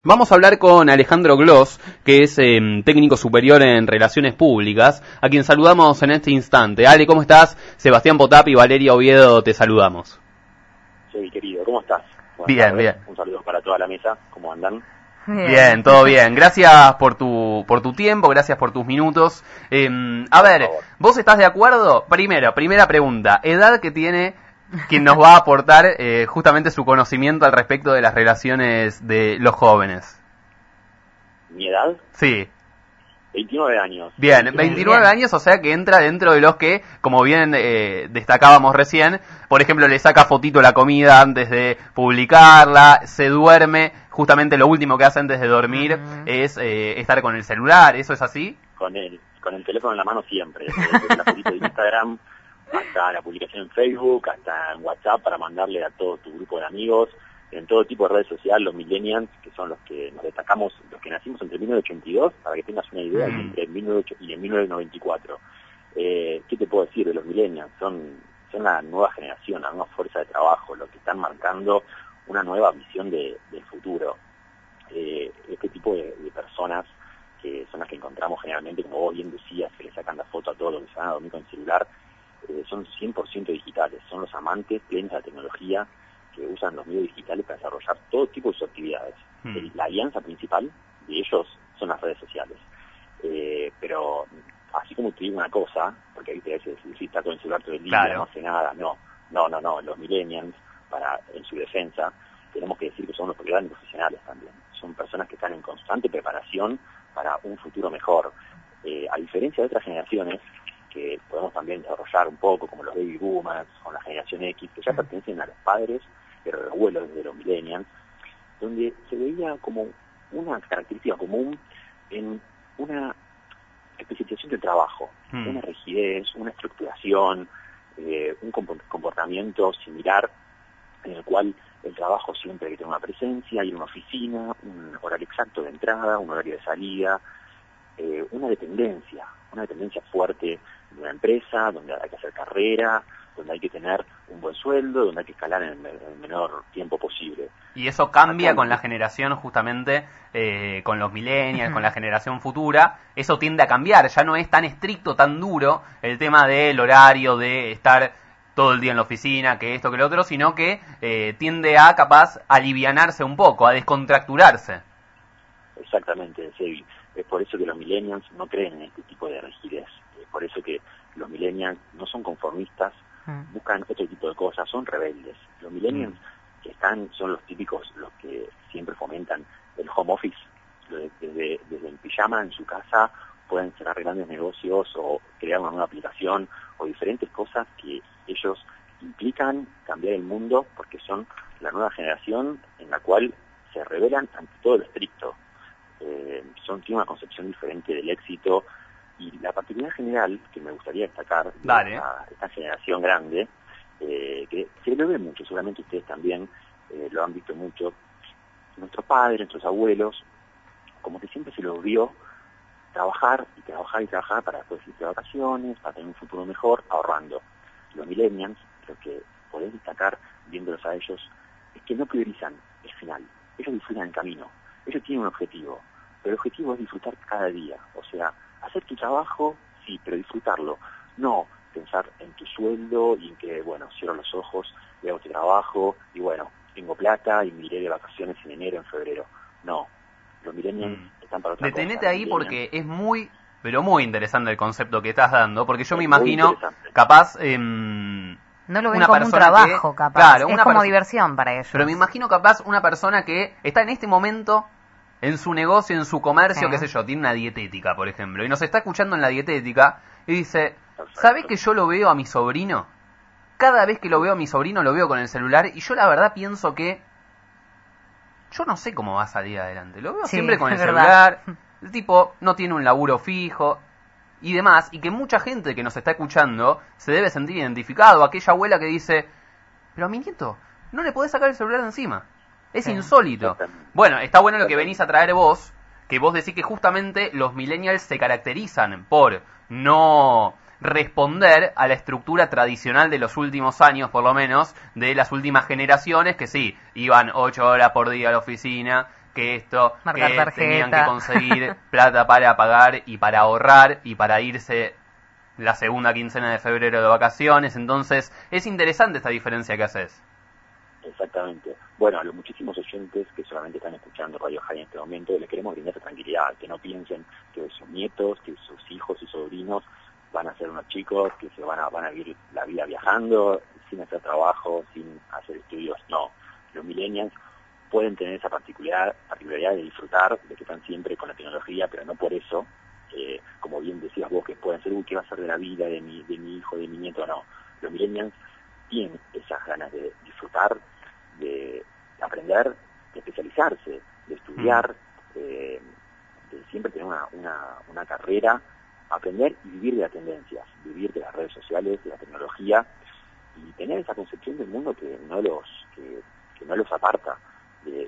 Vamos a hablar con Alejandro Gloss, que es técnico superior en Relaciones Públicas, a quien saludamos en este instante. Ale, ¿cómo estás? Sebastián Potap y Valeria Oviedo te saludamos. Sí, querido, ¿cómo estás? Bien, bien. Un saludo para toda la mesa, ¿cómo andan? Bien, todo bien. Gracias por tu tiempo, gracias por tus minutos. A ver, ¿vos estás de acuerdo? Primera pregunta, ¿edad que tiene quien nos va a aportar justamente su conocimiento al respecto de las relaciones de los jóvenes? ¿Mi edad? Sí. 29 años. Bien, 29 años, o sea que entra dentro de los que, como bien destacábamos recién, por ejemplo, le saca fotito a la comida antes de publicarla, se duerme, justamente lo último que hace antes de dormir es estar con el celular, ¿eso es así? Con el teléfono en la mano siempre, desde la fotito de Instagram hasta la publicación en Facebook, hasta en WhatsApp para mandarle a todo tu grupo de amigos, en todo tipo de redes sociales, los millennials, que son los que nos destacamos, los que nacimos entre 1982, para que tengas una idea, entre 1908 y en 1994. ¿Qué te puedo decir de los millennials? Son la nueva generación, la nueva fuerza de trabajo, los que están marcando una nueva visión del futuro. Este tipo de personas, que son las que encontramos generalmente, como vos bien decías, que le sacan la foto a todos los que se van a dormir con el celular, son 100% digitales, son los amantes plenos de la tecnología, que usan los medios digitales para desarrollar todo tipo de sus actividades. La alianza principal de ellos son las redes sociales. Pero así como te digo una cosa, porque ahí te dices, si está con el celular todo el día, claro, no hace nada, no, los millennials, en su defensa, tenemos que decir que son los grandes profesionales también. Son personas que están en constante preparación para un futuro mejor. A diferencia de otras generaciones, que podemos también desarrollar un poco, como los baby boomers o la generación X, que ya pertenecen a los padres, pero los abuelos de los millennials, donde se veía como una característica común en una especialización del trabajo, una rigidez, una estructuración, un comportamiento similar en el cual el trabajo siempre hay que tener una presencia, ir a una oficina, un horario exacto de entrada, un horario de salida, una dependencia fuerte de una empresa, donde hay que hacer carrera, donde hay que tener un buen sueldo, donde hay que escalar en el menor tiempo posible. Y eso cambia con la generación, justamente, con los millennials, con la generación futura. Eso tiende a cambiar, ya no es tan estricto, tan duro el tema del horario, de estar todo el día en la oficina, que esto, que lo otro, sino que tiende a, capaz, alivianarse un poco, a descontracturarse. Exactamente, Sebi. Es por eso que los millennials no creen en este tipo de rigidez. Es por eso que los millennials no son conformistas, buscan otro tipo de cosas, son rebeldes. Los millennials que son los típicos, los que siempre fomentan el home office. Desde el pijama en su casa pueden cerrar grandes negocios o crear una nueva aplicación o diferentes cosas que ellos implican cambiar el mundo, porque son la nueva generación en la cual se rebelan ante todo lo estricto. Tiene una concepción diferente del éxito, y la particularidad general que me gustaría destacar de esta generación grande, que se lo ve mucho, seguramente ustedes también lo han visto mucho, nuestros padres, nuestros abuelos, como que siempre se los vio trabajar para después irse de vacaciones, para tener un futuro mejor, ahorrando. Los millennials, lo que podés destacar viéndolos a ellos, es que no priorizan el final, ellos disfrutan el camino, ellos tienen un objetivo, pero el objetivo es disfrutar cada día, o sea, hacer tu trabajo, sí, pero disfrutarlo, no pensar en tu sueldo y en que, bueno, cierro los ojos, y hago este trabajo, y bueno, tengo plata y me iré de vacaciones en enero, en febrero. No, los millennials están para otra cosa. Detenete ahí porque es muy, pero muy interesante el concepto que estás dando, porque yo me imagino, capaz... no lo ven como un trabajo, capaz. Claro, es como diversión para ellos. Pero me imagino, capaz, una persona que está en este momento en su negocio, en su comercio, qué sé yo, tiene una dietética, por ejemplo, y nos está escuchando en la dietética y dice, ¿sabés que yo lo veo a mi sobrino? Cada vez que lo veo a mi sobrino lo veo con el celular, y yo la verdad pienso que yo no sé cómo va a salir adelante. Lo veo siempre con el celular, el tipo no tiene un laburo fijo y demás, y que mucha gente que nos está escuchando se debe sentir identificado. Aquella abuela que dice, pero a mi nieto no le podés sacar el celular de encima. Es insólito. Bueno, está bueno lo que venís a traer vos, que vos decís que justamente los millennials se caracterizan por no responder a la estructura tradicional de los últimos años, por lo menos, de las últimas generaciones, que sí, iban 8 horas por día a la oficina, que esto, marcar que tarjeta. tenían que conseguir plata para pagar y para ahorrar y para irse la segunda quincena de febrero de vacaciones. Entonces, es interesante esta diferencia que haces. Exactamente. Bueno, a los muchísimos oyentes que solamente están escuchando Radio High en este momento, les queremos brindar esa tranquilidad, que no piensen que sus nietos, que sus hijos y sobrinos van a ser unos chicos que se van a vivir la vida viajando, sin hacer trabajo, sin hacer estudios. No, los millennials pueden tener esa particularidad de disfrutar, de que están siempre con la tecnología, pero no por eso, como bien decías vos, que pueden ser, ¿qué va a ser de la vida de mi hijo, de mi nieto? No, los millennials tienen esas ganas de disfrutar, de aprender, de especializarse, de estudiar, de siempre tener una carrera, aprender y vivir de las tendencias, vivir de las redes sociales, de la tecnología, y tener esa concepción del mundo que no los aparta de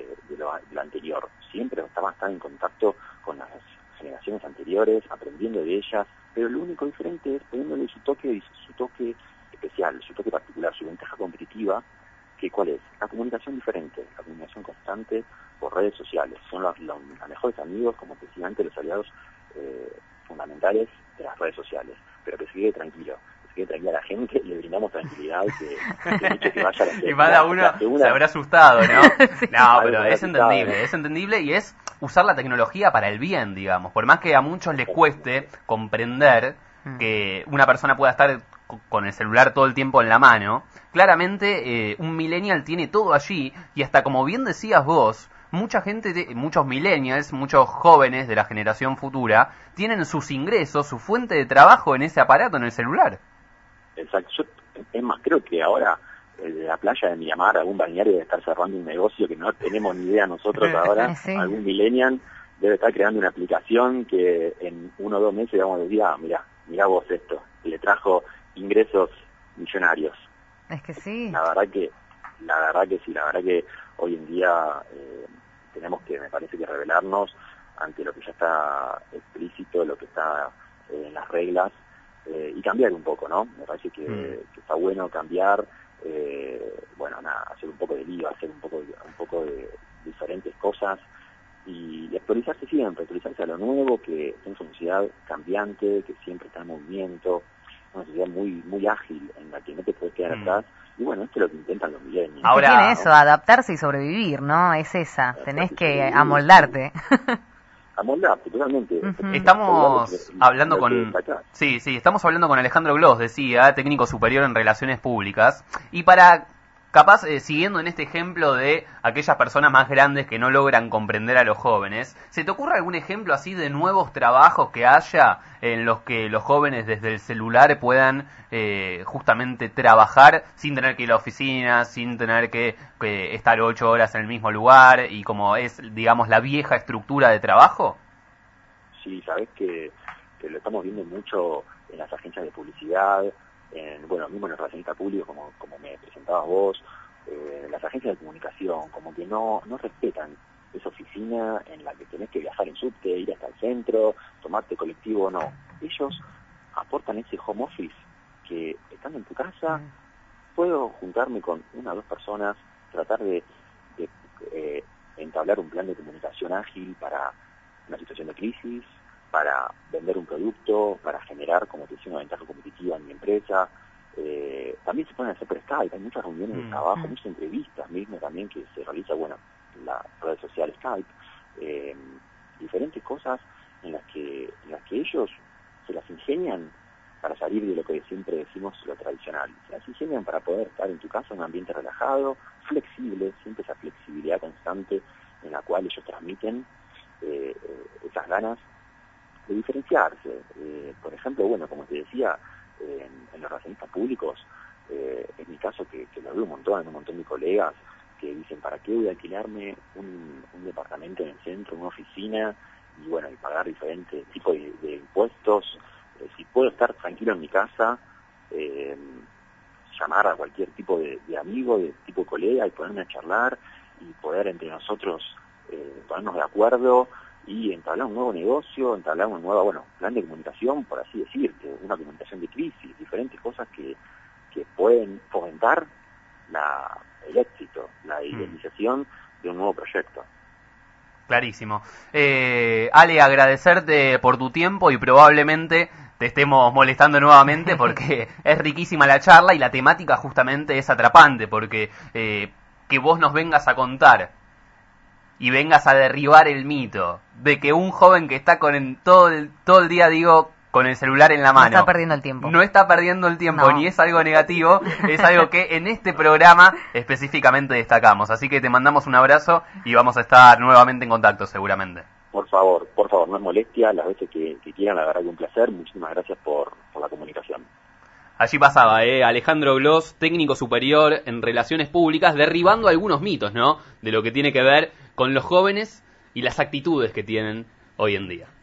lo anterior. Siempre van a estar en contacto con las generaciones anteriores, aprendiendo de ellas, pero lo único diferente es poniéndole su toque especial, su toque particular, su ventaja competitiva, que ¿cuál es? La comunicación diferente, la comunicación constante por redes sociales. Son los mejores amigos, como te decía antes, los aliados fundamentales de las redes sociales. Pero que se quede tranquilo la gente, le brindamos tranquilidad, que vaya a la y cada uno se habrá asustado, ¿no? Sí. No, pero es entendible y es usar la tecnología para el bien, digamos. Por más que a muchos les cueste comprender que una persona pueda estar con el celular todo el tiempo en la mano, claramente un millennial tiene todo allí, y hasta como bien decías vos, mucha gente, muchos millennials, muchos jóvenes de la generación futura, tienen sus ingresos, su fuente de trabajo en ese aparato, en el celular. Exacto. Es más, creo que ahora de la playa de Miramar, algún balneario debe estar cerrando un negocio que no tenemos ni idea nosotros ahora. Sí. Algún millennial debe estar creando una aplicación que en 1 o 2 meses vamos a decir, mirá vos esto, le trajo ingresos millonarios. Es que sí. La verdad que sí, la verdad que hoy en día tenemos que, me parece que revelarnos ante lo que ya está explícito, lo que está en las reglas, y cambiar un poco, ¿no? Me parece que está bueno cambiar, hacer un poco de lío, hacer un poco de diferentes cosas, y actualizarse siempre, actualizarse a lo nuevo, que es una sociedad cambiante, que siempre está en movimiento, una sociedad muy muy ágil, en la que no te puedes quedar atrás, y bueno, esto es lo que intentan los millennials. Ahora tiene eso, adaptarse y sobrevivir, ¿no? Es esa, tenés que amoldarte. Amoldarte, totalmente. Estamos hablando estamos hablando con Alejandro Gloss, decía, técnico superior en Relaciones Públicas, y para... Capaz, siguiendo en este ejemplo de aquellas personas más grandes que no logran comprender a los jóvenes, ¿se te ocurre algún ejemplo así de nuevos trabajos que haya en los que los jóvenes desde el celular puedan justamente trabajar sin tener que ir a la oficina, sin tener que estar 8 horas en el mismo lugar y como es, digamos, la vieja estructura de trabajo? Sí, sabés que lo estamos viendo mucho en las agencias de publicidad, mismo en el relacionista público, como me presentabas vos, las agencias de comunicación, como que no respetan esa oficina en la que tenés que viajar en subte, ir hasta el centro, tomarte colectivo, no. Ellos aportan ese home office que, estando en tu casa, puedo juntarme con 1 o 2 personas, tratar de entablar un plan de comunicación ágil para una situación de crisis, para vender un producto, para generar, como te decía, una ventaja competitiva en mi empresa. También se pueden hacer por Skype, hay muchas reuniones de trabajo, muchas entrevistas mismo también que se realiza, en la red social Skype, diferentes cosas en las que ellos se las ingenian para salir de lo que siempre decimos lo tradicional. Se las ingenian para poder estar en tu casa en un ambiente relajado, flexible, siempre esa flexibilidad constante en la cual ellos transmiten esas ganas de diferenciarse. Por ejemplo, como te decía, en los relacionistas públicos, en mi caso que lo veo un montón de colegas que dicen, ¿para qué voy a alquilarme un departamento en el centro, una oficina, y pagar diferentes tipos de impuestos? Si puedo estar tranquilo en mi casa, llamar a cualquier tipo de amigo, de tipo colega, y ponerme a charlar, y poder entre nosotros ponernos de acuerdo, y entablar un nuevo negocio, entablar un nuevo plan de comunicación, por así decirte, una comunicación de crisis, diferentes cosas que pueden fomentar el éxito, la idealización de un nuevo proyecto. Clarísimo. Ale, agradecerte por tu tiempo y probablemente te estemos molestando nuevamente porque es riquísima la charla y la temática justamente es atrapante, porque que vos nos vengas a contar y vengas a derribar el mito de que un joven que está con todo el día, digo, con el celular en la mano, no está perdiendo el tiempo. No está perdiendo el tiempo, ni es algo negativo, es algo que en este programa específicamente destacamos. Así que te mandamos un abrazo y vamos a estar nuevamente en contacto seguramente. Por favor, no es molestia, las veces que quieran, la verdad que un placer. Muchísimas gracias por la comunicación. Allí pasaba, Alejandro Glos, técnico superior en Relaciones Públicas, derribando algunos mitos, ¿no?, de lo que tiene que ver con los jóvenes y las actitudes que tienen hoy en día.